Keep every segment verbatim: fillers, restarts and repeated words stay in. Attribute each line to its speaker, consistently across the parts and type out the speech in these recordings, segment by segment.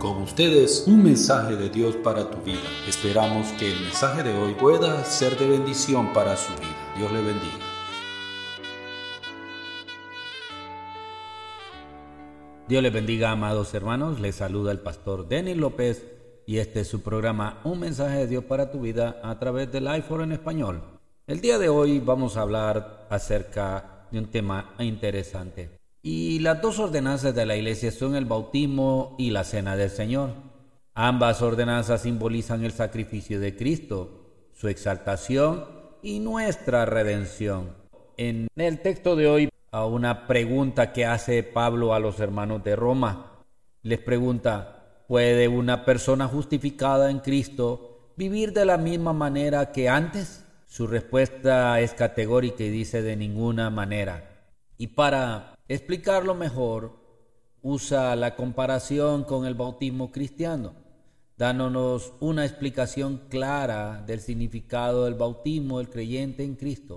Speaker 1: Con ustedes, un mensaje de Dios para tu vida. Esperamos que el mensaje de hoy pueda ser de bendición para su vida. Dios le bendiga.
Speaker 2: Dios les bendiga, amados hermanos. Les saluda el pastor Denis López y este es su programa Un mensaje de Dios para tu vida a través del iPhone en español. El día de hoy vamos a hablar acerca de un tema interesante. Y las dos ordenanzas de la iglesia son el bautismo y la cena del Señor. Ambas ordenanzas simbolizan el sacrificio de Cristo, su exaltación y nuestra redención. En el texto de hoy, a una pregunta que hace Pablo a los hermanos de Roma, les pregunta: ¿puede una persona justificada en Cristo vivir de la misma manera que antes? Su respuesta es categórica y dice: de ninguna manera. Y para explicarlo mejor, usa la comparación con el bautismo cristiano, dándonos una explicación clara del significado del bautismo del creyente en Cristo.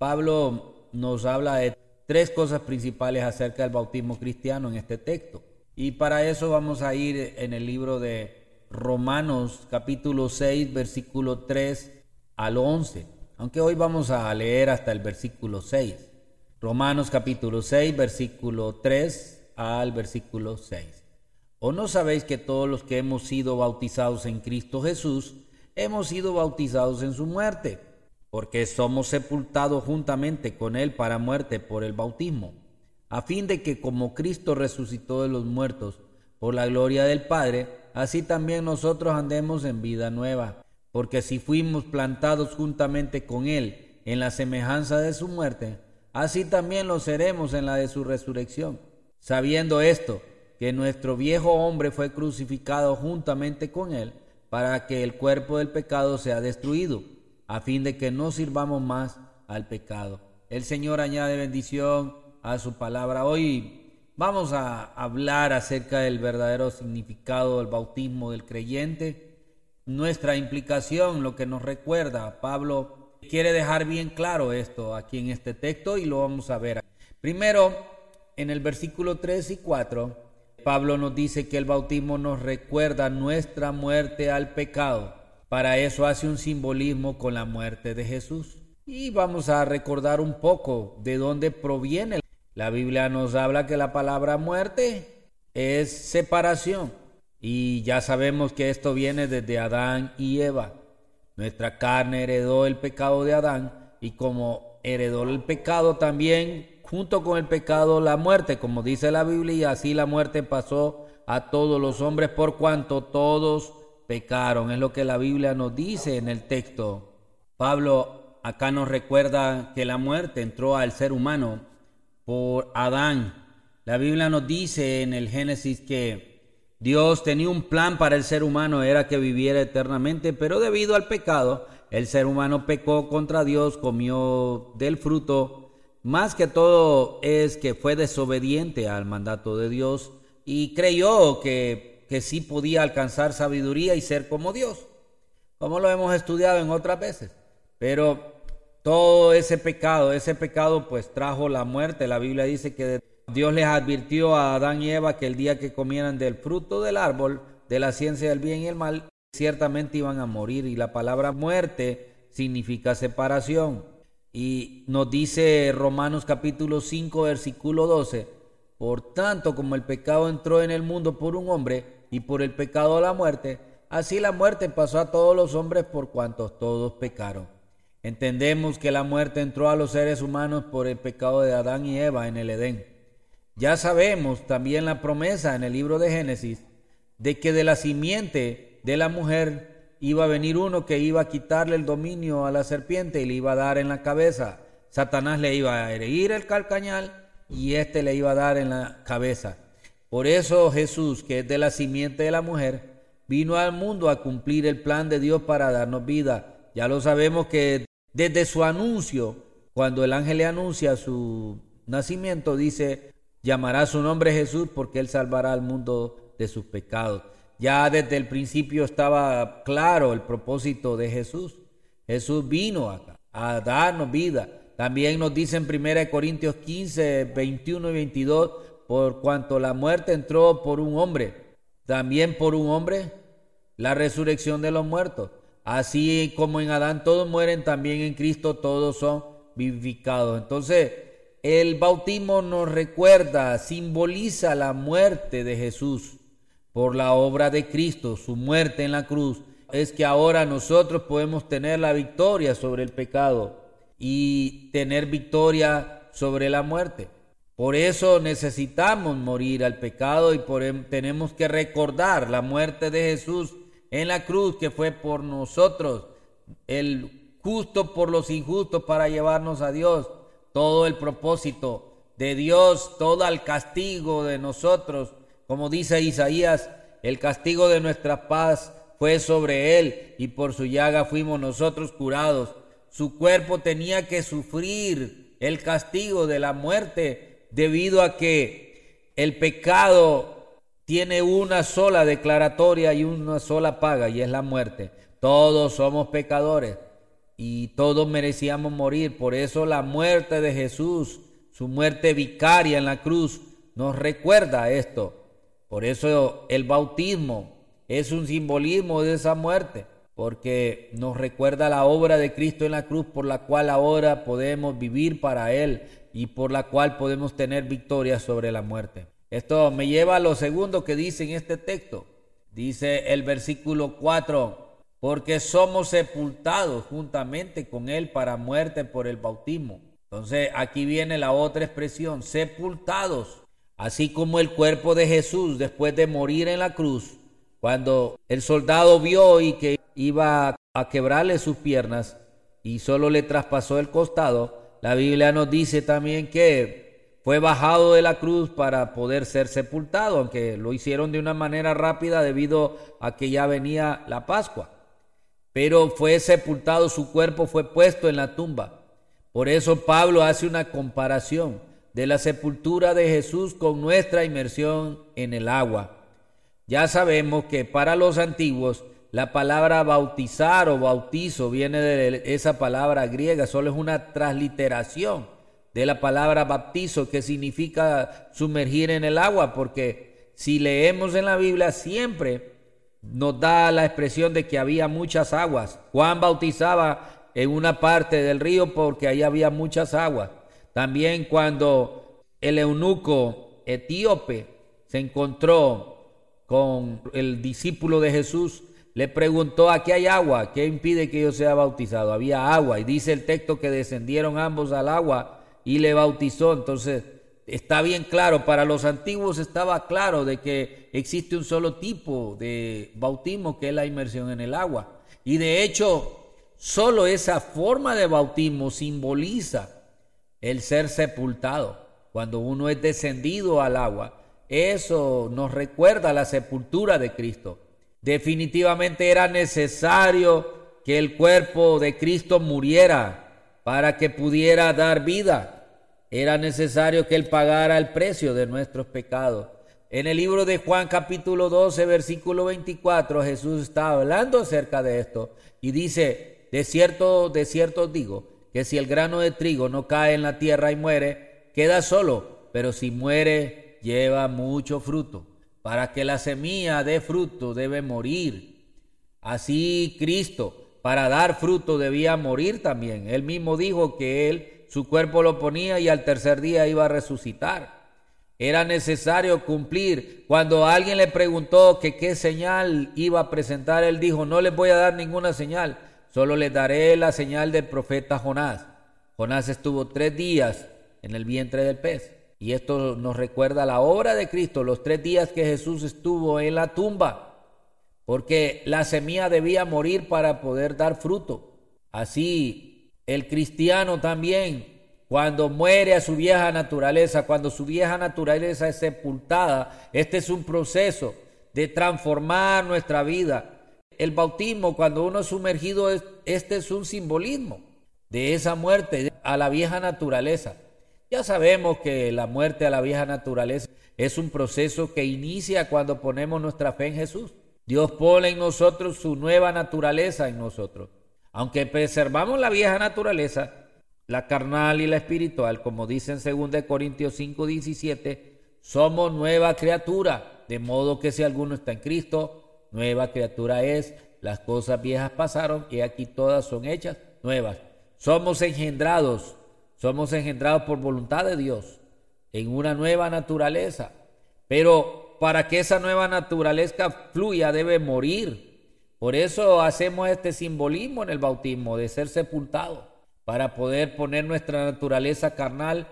Speaker 2: Pablo nos habla de tres cosas principales acerca del bautismo cristiano en este texto. Y para eso vamos a ir en el libro de Romanos, capítulo seis, versículo tres al once. Aunque hoy vamos a leer hasta el versículo seis. Romanos capítulo seis, versículo tres al versículo seis. ¿O no sabéis que todos los que hemos sido bautizados en Cristo Jesús, hemos sido bautizados en su muerte? Porque somos sepultados juntamente con Él para muerte por el bautismo, a fin de que como Cristo resucitó de los muertos por la gloria del Padre, así también nosotros andemos en vida nueva. Porque si fuimos plantados juntamente con Él en la semejanza de su muerte, así también lo seremos en la de su resurrección. Sabiendo esto, que nuestro viejo hombre fue crucificado juntamente con Él, para que el cuerpo del pecado sea destruido, a fin de que no sirvamos más al pecado. El Señor añade bendición a su palabra. Hoy vamos a hablar acerca del verdadero significado del bautismo del creyente, nuestra implicación, lo que nos recuerda. Pablo quiere dejar bien claro esto aquí en este texto y lo vamos a ver. Primero, en el versículo tres y cuatro, Pablo nos dice que el bautismo nos recuerda nuestra muerte al pecado. Para eso hace un simbolismo con la muerte de Jesús. Y vamos a recordar un poco de dónde proviene. La Biblia nos habla que la palabra muerte es separación. Y ya sabemos que esto viene desde Adán y Eva. Nuestra carne heredó el pecado de Adán y como heredó el pecado también, junto con el pecado, la muerte, como dice la Biblia, y así la muerte pasó a todos los hombres por cuanto todos pecaron. Es lo que la Biblia nos dice en el texto. Pablo acá nos recuerda que la muerte entró al ser humano por Adán. La Biblia nos dice en el Génesis que Dios tenía un plan para el ser humano, era que viviera eternamente, pero debido al pecado, el ser humano pecó contra Dios, comió del fruto. Más que todo es que fue desobediente al mandato de Dios y creyó que, que sí podía alcanzar sabiduría y ser como Dios, como lo hemos estudiado en otras veces. Pero todo ese pecado, ese pecado pues trajo la muerte. La Biblia dice que Dios les advirtió a Adán y Eva que el día que comieran del fruto del árbol de la ciencia del bien y el mal, ciertamente iban a morir. Y la palabra muerte significa separación. Y nos dice Romanos capítulo cinco, versículo doce: por tanto, como el pecado entró en el mundo por un hombre, y por el pecado la muerte, así la muerte pasó a todos los hombres por cuantos todos pecaron. Entendemos que la muerte entró a los seres humanos por el pecado de Adán y Eva en el Edén. Ya sabemos también la promesa en el libro de Génesis de que de la simiente de la mujer iba a venir uno que iba a quitarle el dominio a la serpiente y le iba a dar en la cabeza. Satanás le iba a herir el calcañal y éste le iba a dar en la cabeza. Por eso Jesús, que es de la simiente de la mujer, vino al mundo a cumplir el plan de Dios para darnos vida. Ya lo sabemos que desde su anuncio, cuando el ángel le anuncia su nacimiento, dice: llamará su nombre Jesús porque Él salvará al mundo de sus pecados. Ya desde el principio estaba claro el propósito de Jesús. Jesús vino acá a darnos vida. También nos dice en primera Corintios quince, veintiuno y veintidós: por cuanto la muerte entró por un hombre, también por un hombre la resurrección de los muertos. Así como en Adán todos mueren, también en Cristo todos son vivificados. Entonces, el bautismo nos recuerda, simboliza la muerte de Jesús por la obra de Cristo, su muerte en la cruz. Es que ahora nosotros podemos tener la victoria sobre el pecado y tener victoria sobre la muerte. Por eso necesitamos morir al pecado y por, tenemos que recordar la muerte de Jesús en la cruz, que fue por nosotros, el justo por los injustos, para llevarnos a Dios. Todo el propósito de Dios, todo el castigo de nosotros, como dice Isaías, el castigo de nuestra paz fue sobre él y por su llaga fuimos nosotros curados. Su cuerpo tenía que sufrir el castigo de la muerte debido a que el pecado tiene una sola declaratoria y una sola paga, y es la muerte. Todos somos pecadores y todos merecíamos morir. Por eso la muerte de Jesús, su muerte vicaria en la cruz, nos recuerda esto. Por eso el bautismo es un simbolismo de esa muerte, porque nos recuerda la obra de Cristo en la cruz, por la cual ahora podemos vivir para Él y por la cual podemos tener victoria sobre la muerte. Esto me lleva a lo segundo que dice en este texto. Dice el versículo cuatro, porque somos sepultados juntamente con Él para muerte por el bautismo. Entonces aquí viene la otra expresión, sepultados. Así como el cuerpo de Jesús después de morir en la cruz, cuando el soldado vio y que iba a quebrarle sus piernas y solo le traspasó el costado, la Biblia nos dice también que fue bajado de la cruz para poder ser sepultado, aunque lo hicieron de una manera rápida debido a que ya venía la Pascua. Pero fue sepultado, su cuerpo fue puesto en la tumba. Por eso Pablo hace una comparación de la sepultura de Jesús con nuestra inmersión en el agua. Ya sabemos que para los antiguos la palabra bautizar o bautizo viene de esa palabra griega, solo es una transliteración de la palabra baptizo, que significa sumergir en el agua, porque si leemos en la Biblia siempre nos da la expresión de que había muchas aguas. Juan bautizaba en una parte del río porque ahí había muchas aguas. También cuando el eunuco etíope se encontró con el discípulo de Jesús, le preguntó: ¿aquí hay agua? ¿Qué impide que yo sea bautizado? Había agua, y dice el texto que descendieron ambos al agua y le bautizó. Entonces está bien claro, para los antiguos estaba claro de que existe un solo tipo de bautismo, que es la inmersión en el agua. Y de hecho, solo esa forma de bautismo simboliza el ser sepultado. Cuando uno es descendido al agua, eso nos recuerda la sepultura de Cristo. Definitivamente era necesario que el cuerpo de Cristo muriera para que pudiera dar vida. Era necesario que Él pagara el precio de nuestros pecados. En el libro de Juan capítulo doce, versículo veinticuatro, Jesús está hablando acerca de esto y dice: de cierto, de cierto os digo, que si el grano de trigo no cae en la tierra y muere, queda solo, pero si muere, lleva mucho fruto. Para que la semilla dé fruto, debe morir. Así Cristo, para dar fruto, debía morir también. Él mismo dijo que Él su cuerpo lo ponía y al tercer día iba a resucitar. Era necesario cumplir. Cuando alguien le preguntó que qué señal iba a presentar, Él dijo: no les voy a dar ninguna señal, solo les daré la señal del profeta Jonás. Jonás estuvo tres días en el vientre del pez. Y esto nos recuerda la obra de Cristo, los tres días que Jesús estuvo en la tumba, porque la semilla debía morir para poder dar fruto. Así el cristiano también, cuando muere a su vieja naturaleza, cuando su vieja naturaleza es sepultada, este es un proceso de transformar nuestra vida. El bautismo, cuando uno es sumergido, este es un simbolismo de esa muerte a la vieja naturaleza. Ya sabemos que la muerte a la vieja naturaleza es un proceso que inicia cuando ponemos nuestra fe en Jesús. Dios pone en nosotros su nueva naturaleza en nosotros. Aunque preservamos la vieja naturaleza, la carnal y la espiritual, como dice en segunda de Corintios cinco diecisiete, somos nueva criatura. De modo que si alguno está en Cristo, nueva criatura es, las cosas viejas pasaron y aquí todas son hechas nuevas. Somos engendrados, somos engendrados por voluntad de Dios en una nueva naturaleza, pero para que esa nueva naturaleza fluya debe morir. Por eso hacemos este simbolismo en el bautismo de ser sepultado, para poder poner nuestra naturaleza carnal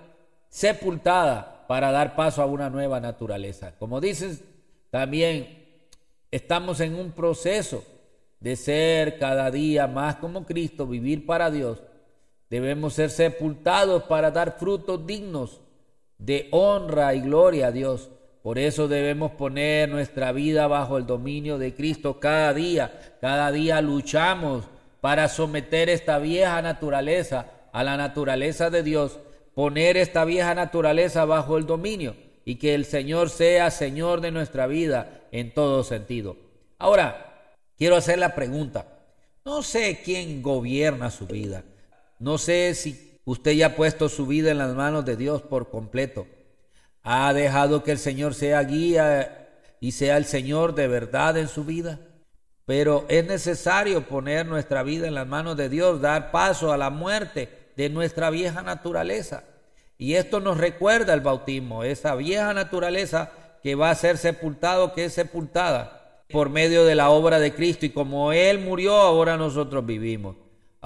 Speaker 2: sepultada para dar paso a una nueva naturaleza. Como dices, también estamos en un proceso de ser cada día más como Cristo, vivir para Dios. Debemos ser sepultados para dar frutos dignos de honra y gloria a Dios. Por eso debemos poner nuestra vida bajo el dominio de Cristo cada día. Cada día luchamos para someter esta vieja naturaleza a la naturaleza de Dios, poner esta vieja naturaleza bajo el dominio y que el Señor sea Señor de nuestra vida en todo sentido. Ahora, quiero hacer la pregunta. No sé quién gobierna su vida. No sé si usted ya ha puesto su vida en las manos de Dios por completo. ¿Ha dejado que el Señor sea guía y sea el Señor de verdad en su vida? Pero es necesario poner nuestra vida en las manos de Dios, dar paso a la muerte de nuestra vieja naturaleza. Y esto nos recuerda el bautismo, esa vieja naturaleza que va a ser sepultado, que es sepultada por medio de la obra de Cristo. Y como Él murió, ahora nosotros vivimos.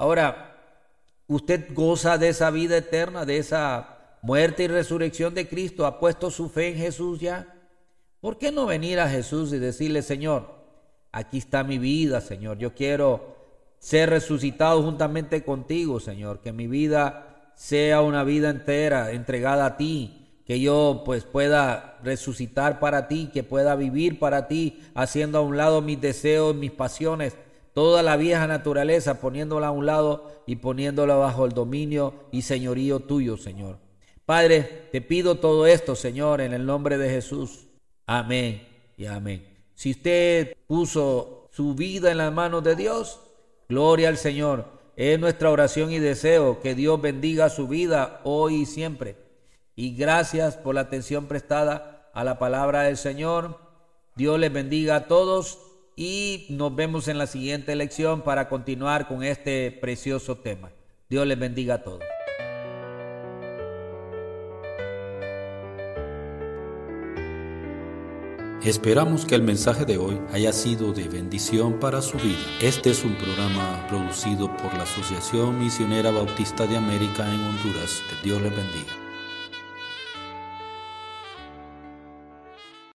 Speaker 2: Ahora, usted goza de esa vida eterna, de esa muerte y resurrección de Cristo. ¿Ha puesto su fe en Jesús ya? ¿Por qué no venir a Jesús y decirle: Señor, aquí está mi vida, Señor, yo quiero ser resucitado juntamente contigo, Señor, que mi vida sea una vida entera entregada a ti, que yo pues pueda resucitar para ti, que pueda vivir para ti, haciendo a un lado mis deseos, mis pasiones, toda la vieja naturaleza, poniéndola a un lado y poniéndola bajo el dominio y señorío tuyo, Señor. Padre, te pido todo esto, Señor, en el nombre de Jesús. Amén y amén. Si usted puso su vida en las manos de Dios, gloria al Señor. Es nuestra oración y deseo que Dios bendiga su vida hoy y siempre. Y gracias por la atención prestada a la palabra del Señor. Dios les bendiga a todos y nos vemos en la siguiente lección para continuar con este precioso tema. Dios les bendiga a todos.
Speaker 1: Esperamos que el mensaje de hoy haya sido de bendición para su vida. Este es un programa producido por la Asociación Misionera Bautista de América en Honduras. Que Dios les bendiga.